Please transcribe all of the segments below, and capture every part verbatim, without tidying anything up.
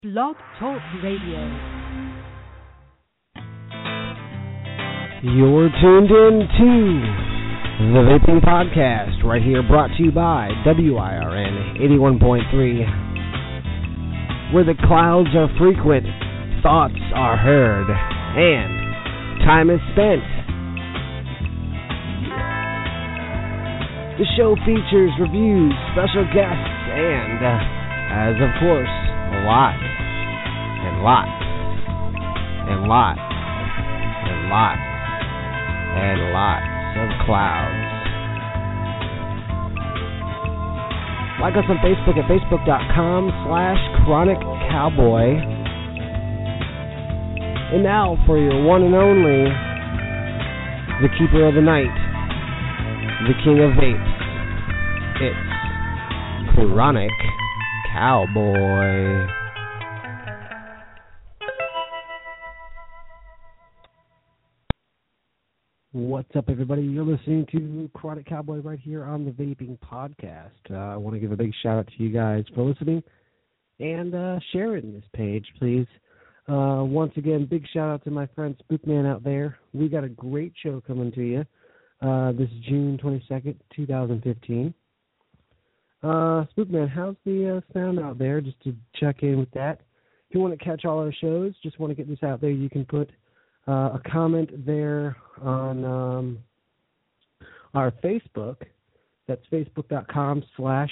Blog Talk Radio. You're tuned in to the Vaping Podcast, right here, brought to you by W I R N eighty-one point three, where the clouds are frequent, thoughts are heard, and time is spent. The show features reviews, special guests, and, uh, as of course, lots and lots and lots and lots and lots of clouds. Like us on Facebook at facebook.com slash chronic cowboy. And now for your one and only, the keeper of the night, the king of vapes, it's Chronic Cowboy. What's up, everybody? You're listening to Chronic Cowboy right here on the Vaping Podcast. Uh, I want to give a big shout out to you guys for listening and uh, sharing this page, please. Uh, once again, big shout out to my friend Spookman out there. We got a great show coming to you. Uh, this is June twenty-second, twenty fifteen. Uh, Spookman, how's the uh, sound out there? Just to check in with that. If you want to catch all our shows, just want to get this out there, you can put uh, a comment there on um, our Facebook. That's facebook.com slash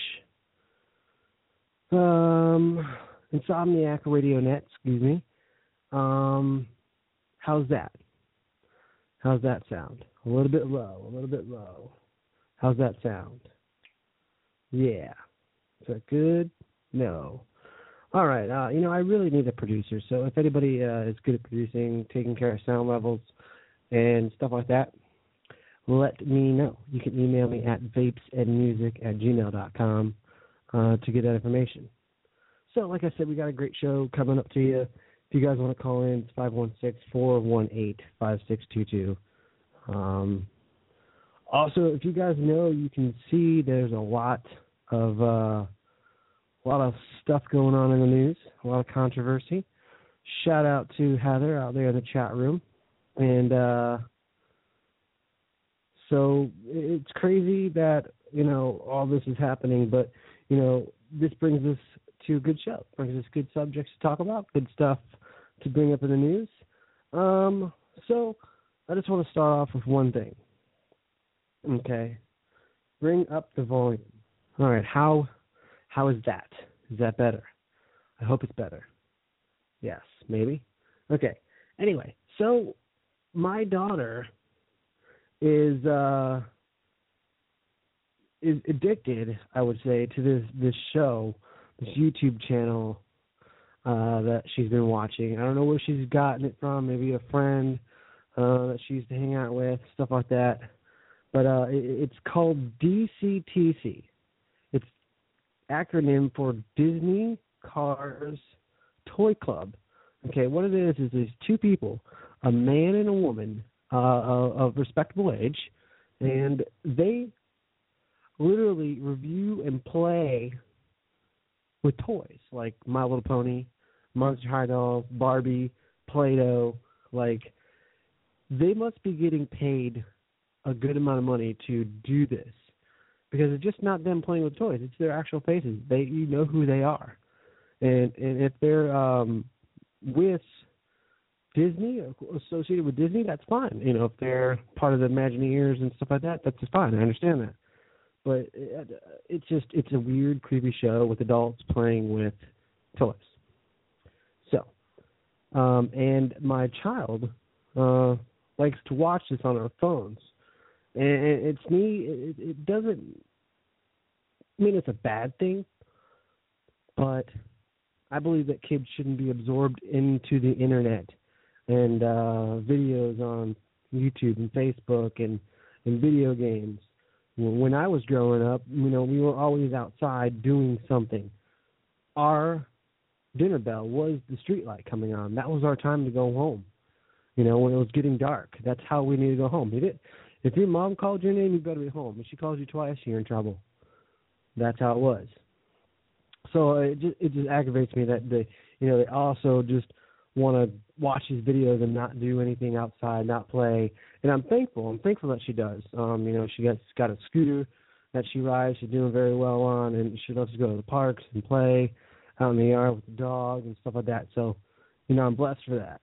um, Insomniac Radio Net, excuse me. Um, how's that? How's that sound? A little bit low, a little bit low. How's that sound? Yeah. Is that good? No. All right. Uh, you know, I really need a producer. So if anybody uh, is good at producing, taking care of sound levels and stuff like that, let me know. You can email me at vapesandmusic at gmail dot com uh, to get that information. So like I said, we got a great show coming up to you. If you guys want to call in, it's five one six, four one eight, five six two two. Um, also, if you guys know, you can see there's a lot of uh, a lot of stuff going on in the news, a lot of controversy. Shout out to Heather out there in the chat room. And uh, so it's crazy that, you know, all this is happening, but, you know, this brings us to a good show, brings us good subjects to talk about, good stuff to bring up in the news. Um, so I just want to start off with one thing. Okay. Bring up the volume. All right. How how is that? Is that better? I hope it's better. Yes, maybe. Okay. Anyway, so my daughter is uh is addicted, I would say, to this this show, this YouTube channel uh, that she's been watching. I don't know where she's gotten it from. Maybe a friend uh, that she used to hang out with, stuff like that. But uh, it, it's called D C T C. It's acronym for Disney Cars Toy Club. Okay, what it is is these two people, a man and a woman uh, of respectable age, and they literally review and play with toys like My Little Pony, Monster High Dolls, Barbie, Play-Doh. Like, they must be getting paid a good amount of money to do this, because it's just not them playing with toys. It's their actual faces. They, you know who they are. And and if they're um, with Disney, associated with Disney, that's fine. You know, if they're part of the Imagineers and stuff like that, that's just fine. I understand that. But it, it's just, it's a weird, creepy show with adults playing with toys. So, um, and my child uh, likes to watch this on our phones. And it's me, it, it doesn't, I mean, it's a bad thing, but I believe that kids shouldn't be absorbed into the internet and uh, videos on YouTube and Facebook and, and video games. When I was growing up, you know, we were always outside doing something. Our dinner bell was the street light coming on. That was our time to go home. You know, when it was getting dark, that's how we needed to go home. If your mom called your name, you better be home. If she calls you twice, you're in trouble. That's how it was. So it just, it just aggravates me that the you know, they also just want to watch these videos and not do anything outside, not play. And I'm thankful. I'm thankful that she does. Um, you know, she got got a scooter that she rides. She's doing very well on, and she loves to go to the parks and play out in the yard with the dog and stuff like that. So, you know, I'm blessed for that.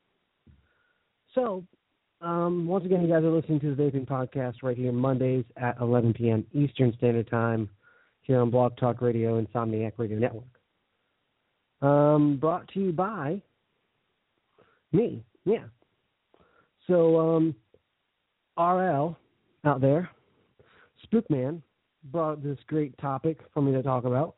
So, um, once again, you guys are listening to the Vaping Podcast right here Mondays at eleven p.m. Eastern Standard Time here on Blog Talk Radio, Insomniac Radio Network. Um, brought to you by me, yeah. So, um, R L out there, Spookman, brought this great topic for me to talk about.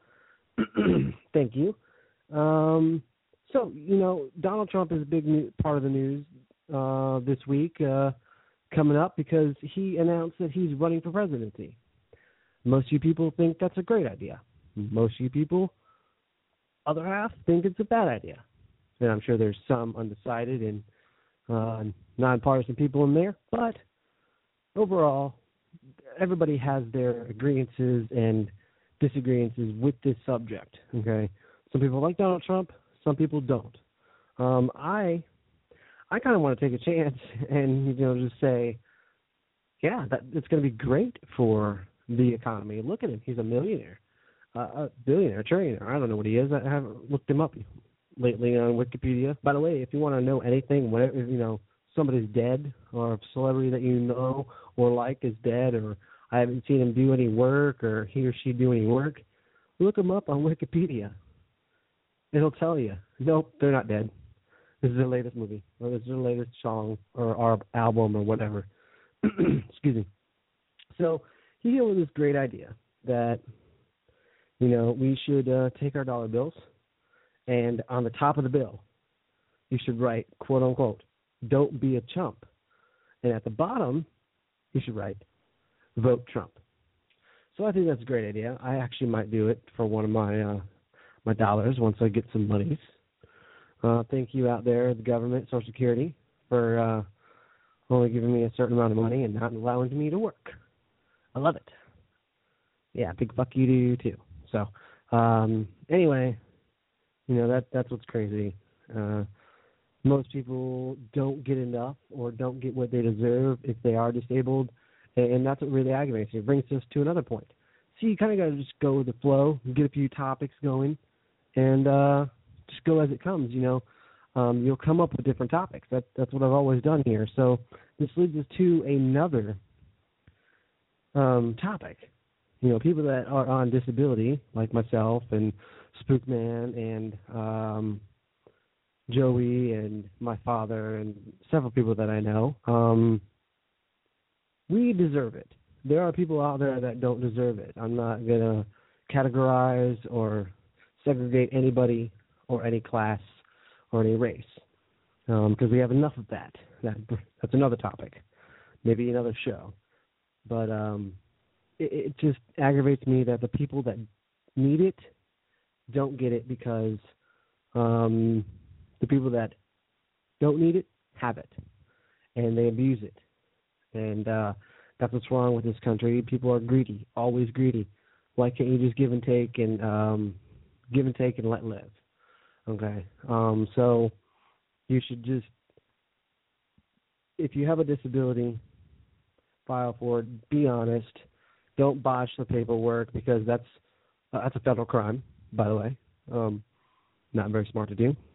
Thank you. Um, so, you know, Donald Trump is a big new, part of the news uh, this week uh, coming up because he announced that he's running for presidency. Most of you people think that's a great idea. Most of you people, other half, think it's a bad idea. And I'm sure there's some undecided and uh, nonpartisan people in there, but overall, everybody has their agreeances and disagreeances with this subject, okay? Some people like Donald Trump, some people don't. Um, I I kind of want to take a chance and, you know, just say, yeah, that it's going to be great for the economy. Look at him. He's a millionaire, uh, a billionaire, a trillionaire. I don't know what he is. I haven't looked him up lately on Wikipedia. By the way, if you want to know anything, whatever, you know, somebody's dead or a celebrity that you know or like is dead, or I haven't seen him do any work or he or she do any work, look him up on Wikipedia. It'll tell you, nope, they're not dead. This is their latest movie, or this is their latest song or, or album or whatever. Excuse me. So he came with this great idea that, you know, we should uh, take our dollar bills, and on the top of the bill, you should write, quote unquote, "Don't be a chump." And at the bottom, you should write, "Vote Trump." So I think that's a great idea. I actually might do it for one of my uh, my dollars once I get some monies. Uh, thank you out there, the government, Social Security, for uh, only giving me a certain amount of money and not allowing me to work. I love it. Yeah, big fuck you to you too. So um, anyway, you know, that that's what's crazy. Uh, most people don't get enough or don't get what they deserve if they are disabled, and that's what really aggravates me. It brings us to another point. So you kind of got to just go with the flow, get a few topics going, and uh, just go as it comes, you know. Um, you'll come up with different topics. That, that's what I've always done here. So this leads us to another um, topic. You know, people that are on disability, like myself and Spookman and um, Joey and my father and several people that I know, um, we deserve it. There are people out there that don't deserve it. I'm not going to categorize or segregate anybody or any class or any race because um, we have enough of that. that. That's another topic, maybe another show. But um, it, it just aggravates me that the people that need it don't get it because um, the people that don't need it have it, and they abuse it. And uh, that's what's wrong with this country. People are greedy, always greedy. Why can't you just give and take and um, give and take and let live? Okay. Um, so you should just, if you have a disability, file for it. Be honest. Don't botch the paperwork because that's uh, that's a federal crime, by the way. Um, not very smart to do.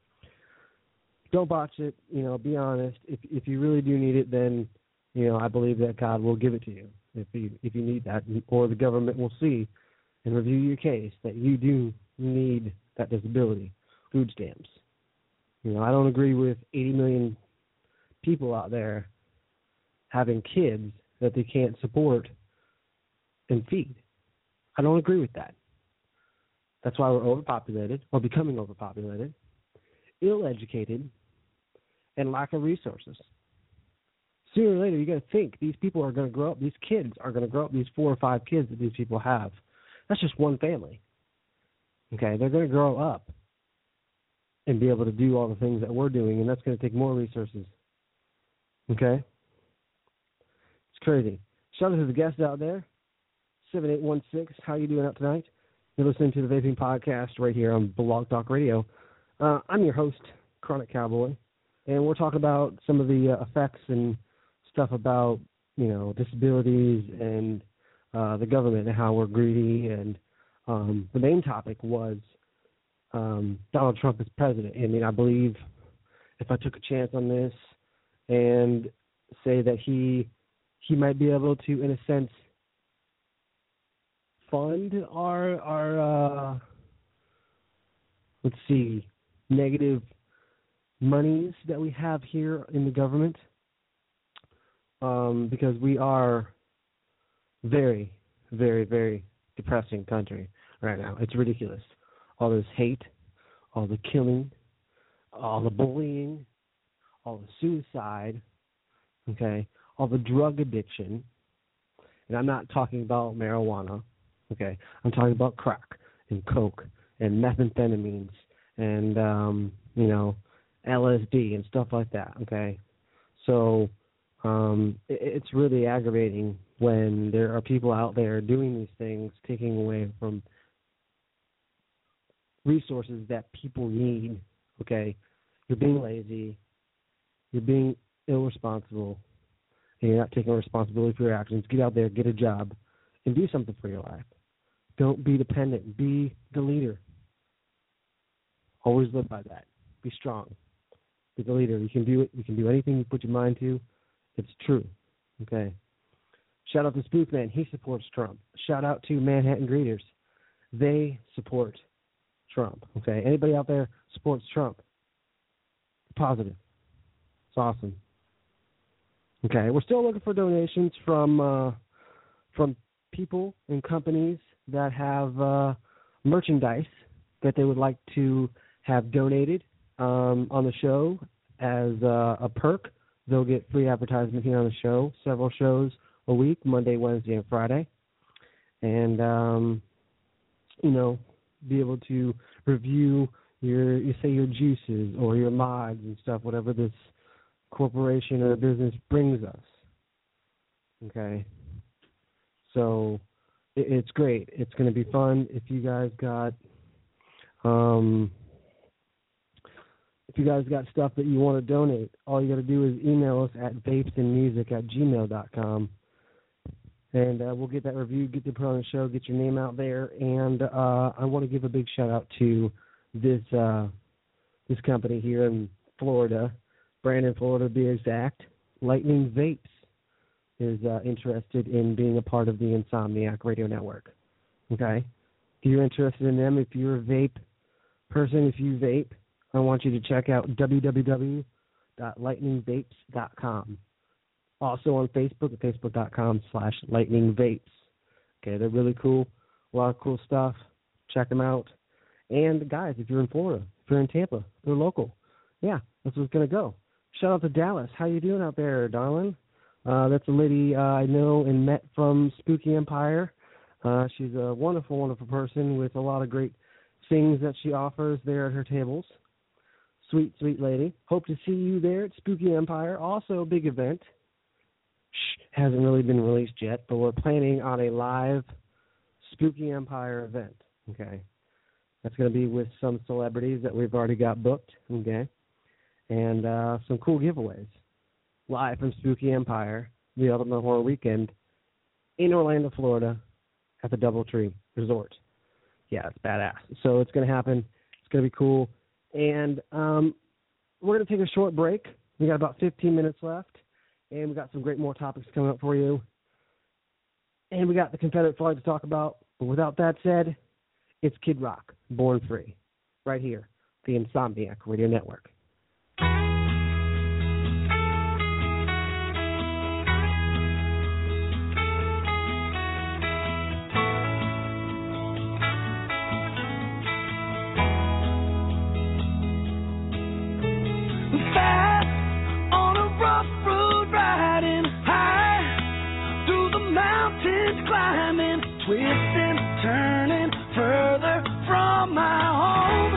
Don't botch it. You know, be honest. If if you really do need it, then you know I believe that God will give it to you if you if you need that, or the government will see and review your case that you do need that disability. Food stamps. You know, I don't agree with eighty million people out there having kids that they can't support and feed. I don't agree with that. That's why we're overpopulated, or becoming overpopulated, ill-educated, and lack of resources. Sooner or later, you got to think these people are going to grow up. These kids are going to grow up. These four or five kids that these people have. That's just one family. Okay, they're going to grow up and be able to do all the things that we're doing, and that's going to take more resources. Okay? It's crazy. Shout out to the guests out there. seven eight one six, how you doing out tonight? You're listening to the Vaping Podcast right here on Blog Talk Radio. Uh, I'm your host, Chronic Cowboy, and we're talking about some of the uh, effects and stuff about, you know, disabilities and uh, the government and how we're greedy. And um, the main topic was um, Donald Trump as president. I mean, I believe if I took a chance on this and say that he he might be able to, in a sense, fund our our uh, let's see, negative monies that we have here in the government, um, because we are very, very, very depressing country right now. It's ridiculous. All this hate, all the killing, all the bullying, all the suicide, okay, all the drug addiction. And I'm not talking about marijuana, okay. I'm talking about crack and coke and methamphetamines and, um, you know, L S D and stuff like that, okay? So um, it, it's really aggravating when there are people out there doing these things, taking away from resources that people need, okay? You're being lazy, you're being irresponsible, and you're not taking responsibility for your actions. Get out there, get a job, and do something for your life. Don't be dependent. Be the leader. Always live by that. Be strong. Be the leader. You can do it. You can do anything you put your mind to. It's true. Okay. Shout out to Spookman. He supports Trump. Shout out to Manhattan Greeters. They support Trump. Okay. Anybody out there supports Trump? Positive. It's awesome. Okay. We're still looking for donations from uh, from people and companies that have uh, merchandise that they would like to have donated um, on the show as uh, a perk. They'll get free advertisement here on the show, several shows a week, Monday, Wednesday, and Friday. And, um, you know, be able to review your, you say your juices or your mods and stuff, whatever this corporation or business brings us. Okay? So it, it's great. It's going to be fun. If you guys got... Um, If you guys got stuff that you want to donate, all you got to do is email us at vapesandmusic at gmail dot com, and uh, we'll get that reviewed, get to put on the show, get your name out there. And uh, I want to give a big shout-out to this uh, this company here in Florida, Brandon, Florida to be exact. Lightning Vapes is uh, interested in being a part of the Insomniac Radio Network. Okay? If you're interested in them, if you're a vape person, if you vape, I want you to check out w w w dot lightning vapes dot com. Also on Facebook at facebook dot com slash lightning vapes. Okay, they're really cool. A lot of cool stuff. Check them out. And guys, if you're in Florida, if you're in Tampa, they're local. Yeah, that's what's going to go. Shout out to Dallas. How you doing out there, darling? Uh, that's a lady uh, I know and met from Spooky Empire. Uh, she's a wonderful, wonderful person with a lot of great things that she offers there at her tables. Sweet, sweet lady. Hope to see you there at Spooky Empire. Also a big event. Shh, hasn't really been released yet, but we're planning on a live Spooky Empire event. Okay. That's going to be with some celebrities that we've already got booked. Okay. And uh, some cool giveaways. Live from Spooky Empire, the Ultimate Horror Weekend in Orlando, Florida at the Doubletree Resort. Yeah, it's badass. So it's going to happen. It's going to be cool. And um, we're going to take a short break. We got about fifteen minutes left, and we got some great more topics coming up for you. And we got the Confederate flag to talk about. But without that said, it's Kid Rock, Born Free, right here, the Insomniac Radio Network. Twisting, turning further from my home.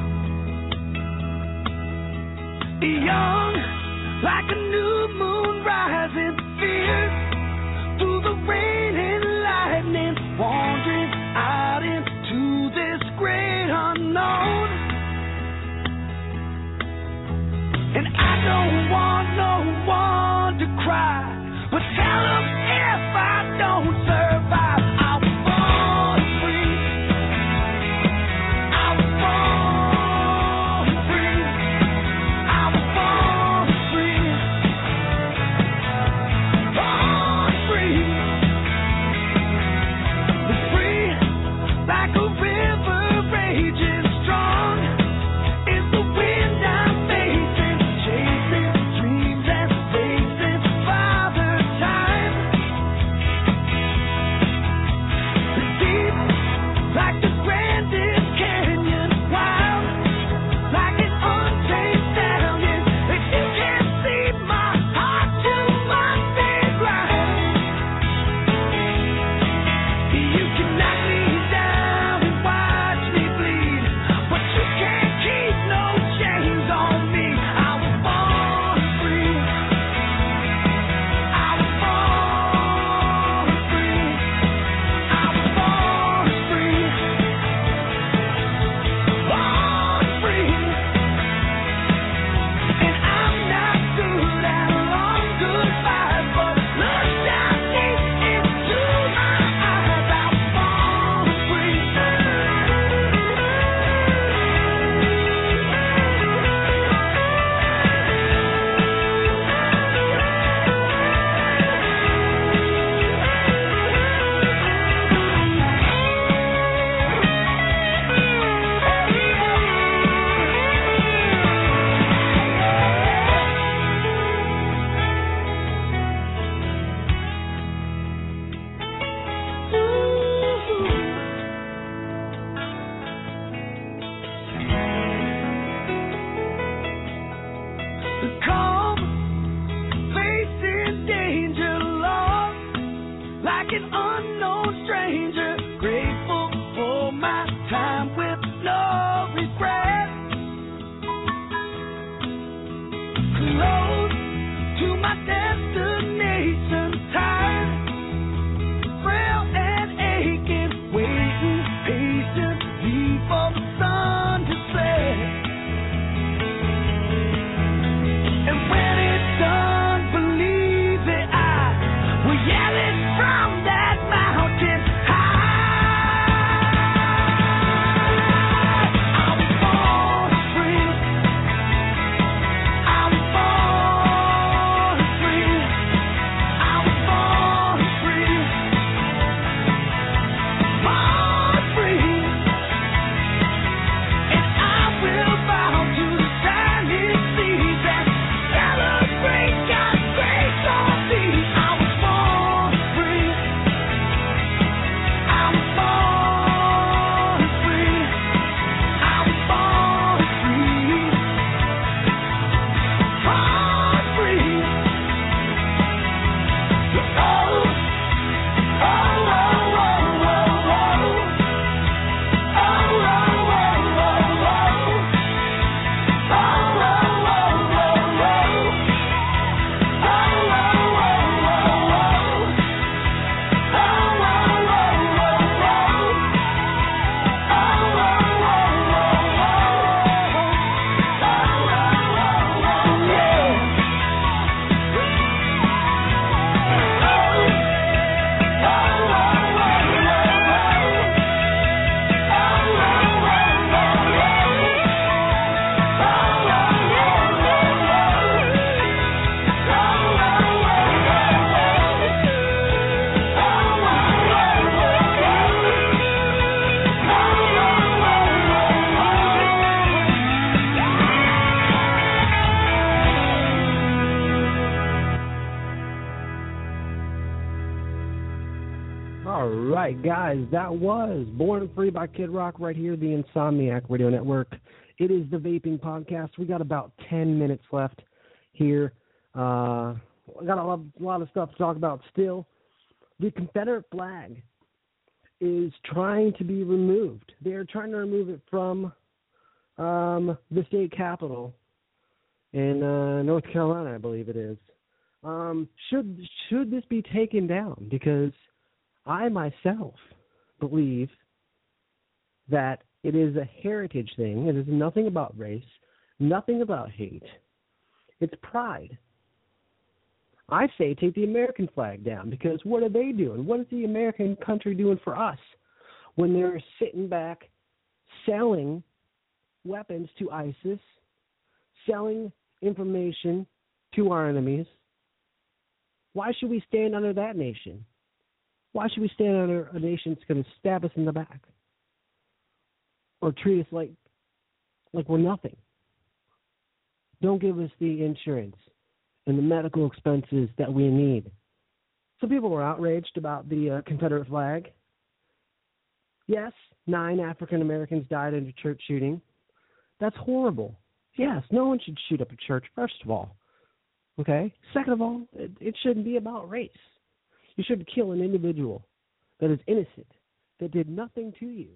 Young, like a new moon rising fierce through the rain and lightning, wandering out into this great unknown. one to cry, but tell them if I don't survive, I was born free. I was born free. I was born free. Born free. Free like a river raging strong. Is the wind I'm facing, chasing dreams and facing Father Time. Deep like the grandest canyon, wild like an untamed stallion. If you can't see my heart, you must be blind. You can knock me down and watch me bleed, but you can't keep no chains on me. I was born free. I was born free. I was born free. Born free. And I'm not good at long goodbyes, but look down deep into my eyes. I was born free. Calm, facing danger, lost like an unknown stranger. Grateful for my time with no regret. Close to my destination, tired, frail and aching, waiting patiently for the sun to set. And when it's done, believe that I will yell it from that mountain high. I was born free. I was born free. I was born free. Born free. And I will bow to the shining seas and celebrate God's grace on me. I was born free. I was born free. I was born free. Born free. Oh, oh, oh, oh, oh, oh. Oh, oh, oh, oh, oh. Oh, oh, oh, oh, oh. Oh, oh, oh, oh, oh. Oh, oh, oh, oh, oh. Oh, oh, All right, guys, that was Born Free by Kid Rock right here, the Insomniac Radio Network. It is the Vaping Podcast. We got about ten minutes left here. Uh, I got a lot, a lot of stuff to talk about still. The Confederate flag is trying to be removed. They are trying to remove it from um, the state capitol in uh, North Carolina, I believe it is. Um, should should this be taken down? Because I myself believe that it is a heritage thing. It is nothing about race, nothing about hate. It's pride. I say take the American flag down, because what are they doing? What is the American country doing for us when they're sitting back selling weapons to ISIS, selling information to our enemies? Why should we stand under that nation? Why should we stand under a nation that's going to stab us in the back or treat us like like we're nothing? Don't give us the insurance and the medical expenses that we need. Some people were outraged about the uh, Confederate flag. Yes, nine African Americans died in a church shooting. That's horrible. Yes, no one should shoot up a church, first of all. Okay? Second of all, it, it shouldn't be about race. You shouldn't kill an individual that is innocent, that did nothing to you.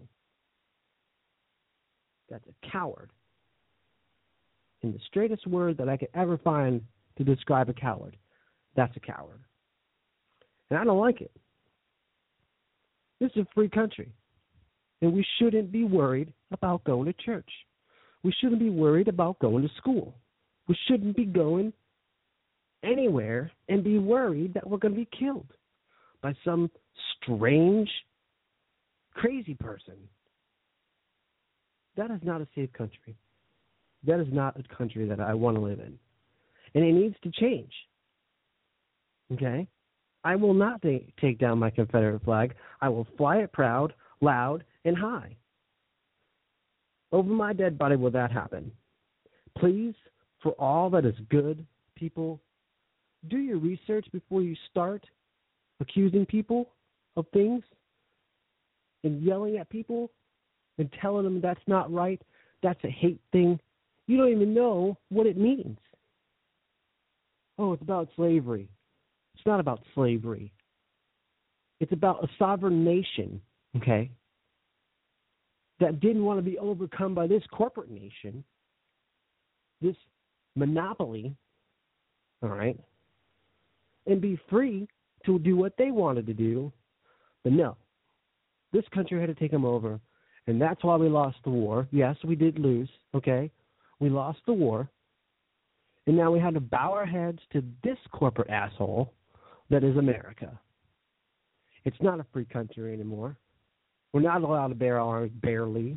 That's a coward. And the straightest word that I could ever find to describe a coward, that's a coward. And I don't like it. This is a free country, and we shouldn't be worried about going to church. We shouldn't be worried about going to school. We shouldn't be going anywhere and be worried that we're going to be killed by some strange, crazy person. That is not a safe country. That is not a country that I want to live in. And it needs to change. Okay? I will not take, take down my Confederate flag. I will fly it proud, loud, and high. Over my dead body will that happen. Please, for all that is good, people, do your research before you start accusing people of things and yelling at people and telling them that's not right, that's a hate thing. You don't even know what it means. Oh, it's about slavery. It's not about slavery. It's about a sovereign nation, okay, that didn't want to be overcome by this corporate nation, this monopoly, all right, and be free to do what they wanted to do. But no, this country had to take them over, and that's why we lost the war. Yes, we did lose, okay? We lost the war, and now we had to bow our heads to this corporate asshole that is America. It's not a free country anymore. We're not allowed to bear arms, barely.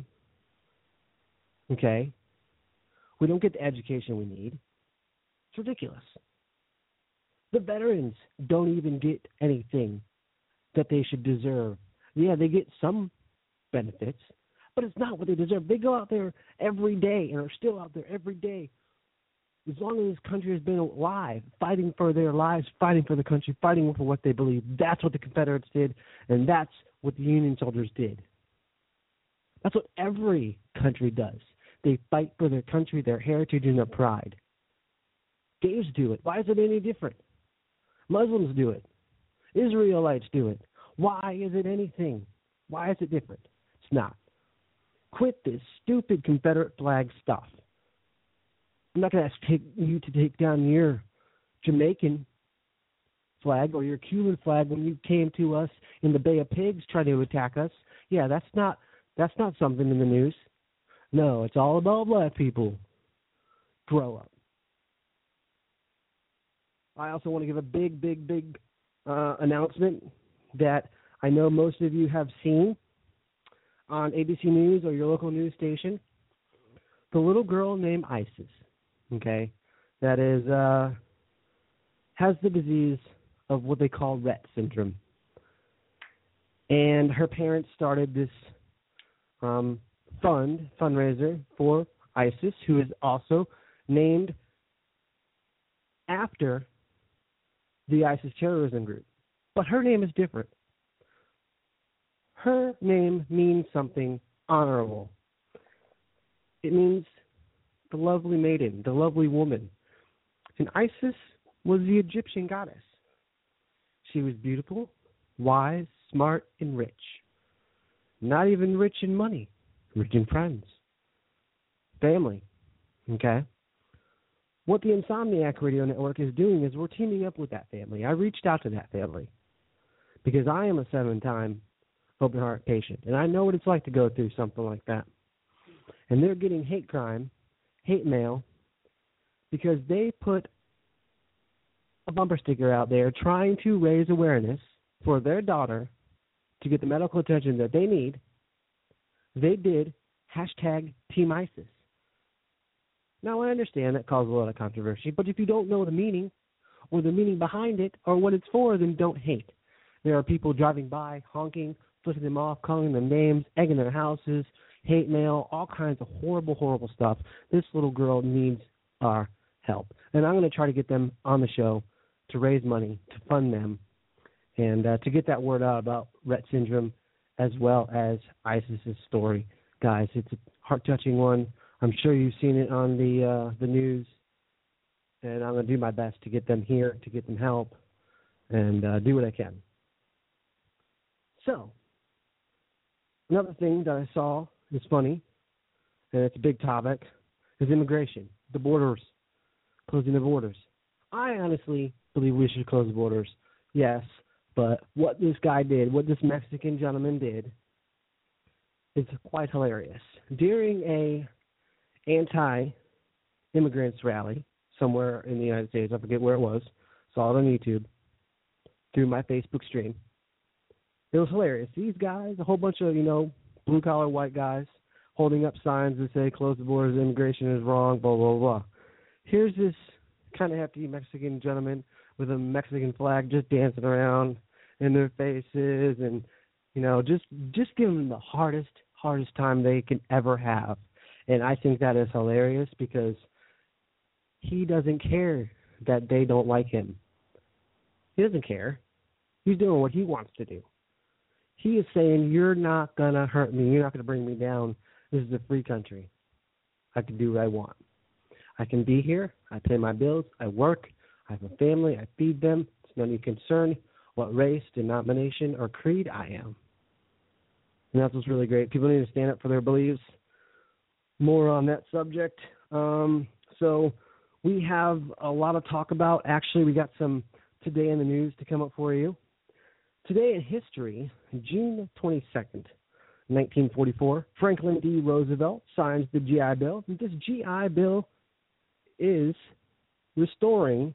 Okay? We don't get the education we need. It's ridiculous. The veterans don't even get anything that they should deserve. Yeah, they get some benefits, but it's not what they deserve. They go out there every day and are still out there every day. As long as this country has been alive, fighting for their lives, fighting for the country, fighting for what they believe. That's what the Confederates did, and that's what the Union soldiers did. That's what every country does. They fight for their country, their heritage, and their pride. Gays do it. Why is it any different? Muslims do it. Israelites do it. Why is it anything? Why is it different? It's not. Quit this stupid Confederate flag stuff. I'm not going to ask you to take down your Jamaican flag or your Cuban flag when you came to us in the Bay of Pigs trying to attack us. Yeah, that's not that's not something in the news. No, it's all about black people. Grow up. I also want to give a big, big, big uh, announcement that I know most of you have seen on A B C News or your local news station. The little girl named Isis, okay, that is uh, has the disease of what they call Rett syndrome. And her parents started this um, fund, fundraiser for Isis, who is also named after the ISIS terrorism group. But her name is different. Her name means something honorable. It means the lovely maiden, the lovely woman. And Isis was the Egyptian goddess. She was beautiful, wise, smart, and rich. Not even rich in money, rich in friends, family, okay? What the Insomniac Radio Network is doing is we're teaming up with that family. I reached out to that family because I am a seven-time open heart patient, and I know what it's like to go through something like that. And they're getting hate crime, hate mail, because they put a bumper sticker out there trying to raise awareness for their daughter to get the medical attention that they need, they did hashtag Team ISIS. Now, I understand that caused a lot of controversy, but if you don't know the meaning or the meaning behind it or what it's for, then don't hate. There are people driving by, honking, flicking them off, calling them names, egging their houses, hate mail, all kinds of horrible, horrible stuff. This little girl needs our help. And I'm going to try to get them on the show to raise money, to fund them, and uh, to get that word out about Rett syndrome as well as ISIS's story. Guys, it's a heart-touching one. I'm sure you've seen it on the uh, the news, and I'm going to do my best to get them here, to get them help, and uh, do what I can. So, another thing that I saw is funny, and it's a big topic, is immigration, the borders, closing the borders. I honestly believe we should close the borders, yes, but what this guy did, what this Mexican gentleman did, is quite hilarious. During a anti-immigrants rally somewhere in the United States, I forget where it was, saw it on YouTube, through my Facebook stream. It was hilarious. These guys, a whole bunch of, you know, blue-collar white guys holding up signs that say, close the borders, immigration is wrong, blah, blah, blah. Here's this kind of hefty Mexican gentleman with a Mexican flag just dancing around in their faces and, you know, just, just giving them the hardest, hardest time they can ever have. And I think that is hilarious because he doesn't care that they don't like him. He doesn't care. He's doing what he wants to do. He is saying, you're not going to hurt me. You're not going to bring me down. This is a free country. I can do what I want. I can be here. I pay my bills. I work. I have a family. I feed them. It's none of your concern what race, denomination, or creed I am. And that's what's really great. People need to stand up for their beliefs. More on that subject. Um, so we have a lot of talk about. Actually, we got some today in the news to come up for you. Today in history, June twenty-second, nineteen forty-four, Franklin D. Roosevelt signs the G I Bill. And this G I Bill is restoring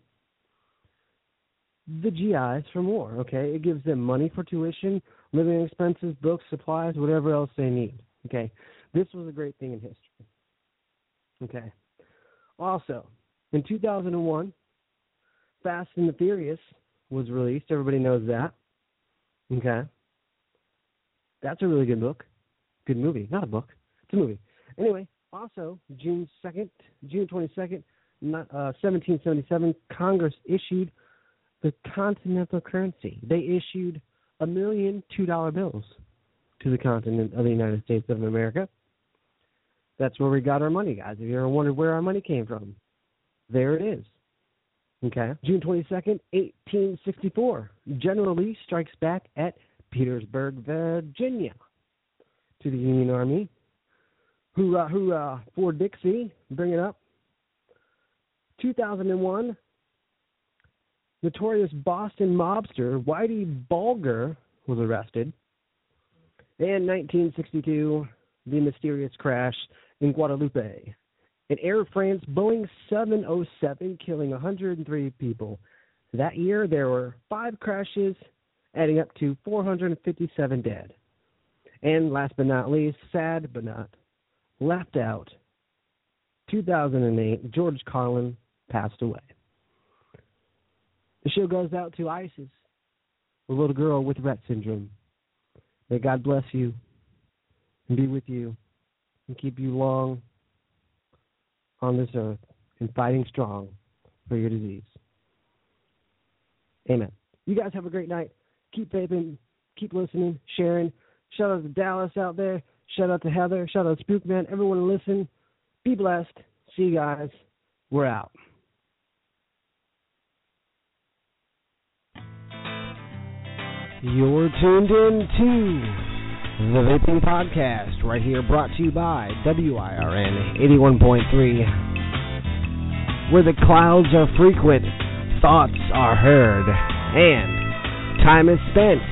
the G Is from war, okay? It gives them money for tuition, living expenses, books, supplies, whatever else they need, okay? This was a great thing in history, okay? Also, in two thousand one, Fast and the Furious was released. Everybody knows that, okay? That's a really good book. Good movie. Not a book. It's a movie. Anyway, also, June second, June twenty-second, uh, seventeen seventy-seven, Congress issued the Continental Currency. They issued a million two-dollar bills to the continent of the United States of America. That's where we got our money, guys. If you ever wondered where our money came from, there it is. Okay. June twenty-second, eighteen sixty-four, General Lee strikes back at Petersburg, Virginia, to the Union Army. Hoorah, hoorah, for Dixie, bring it up. two thousand one, notorious Boston mobster Whitey Bulger was arrested. And nineteen sixty-two, the mysterious crash in Guadalupe. An Air France Boeing seven oh seven killing one hundred three people. That year, there were five crashes, adding up to four hundred fifty-seven dead. And last but not least, sad but not left out, two thousand eight, George Carlin passed away. The show goes out to Isis, a little girl with Rett syndrome. May God bless you and be with you and keep you long on this earth and fighting strong for your disease. Amen. You guys have a great night. Keep vaping, keep listening, sharing. Shout out to Dallas out there. Shout out to Heather. Shout out to Spookman. Everyone listen. Be blessed. See you guys. We're out. You're tuned in to the Vaping Podcast, right here, brought to you by W I R N eighty-one point three, where the clouds are frequent, thoughts are heard, and time is spent.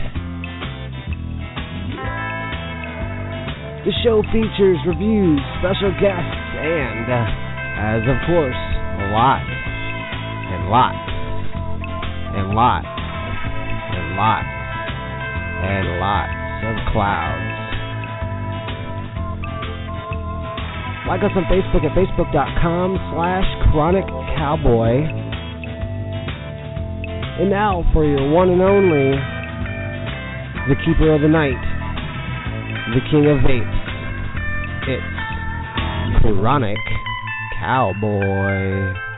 The show features reviews, special guests, and, uh, as of course, lots and lots and lots and lots and lots of clouds. Like us on Facebook at facebook.com slash chronic cowboy. And now for your one and only, the keeper of the night, the king of vapes, it's Chronic Cowboy.